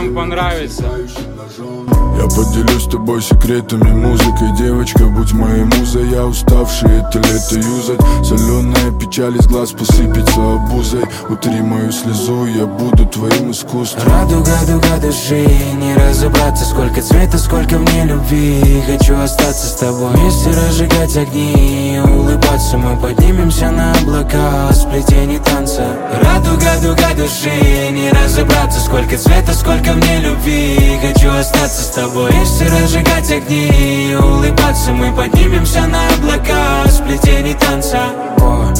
нам понравится. Я поделюсь с тобой секретами музыкой. Девочка, будь моей музой. Я уставший это лето юзать. Соленая печаль из глаз посыпется обузой. Утри мою слезу, я буду твоим искусством. Радуга, дуга души, не разобраться. Сколько цвета, сколько в ней любви. Хочу остаться с тобой, вместе разжигать огни, улыбаться. Мы поднимемся на облака, сплетений танца. Радуга, дуга души, не разобраться. Сколько цвета, сколько в ней любви. Хочу остаться с тобой, вместе разжигать огни, улыбаться. Мы поднимемся на облака, сплетений танца.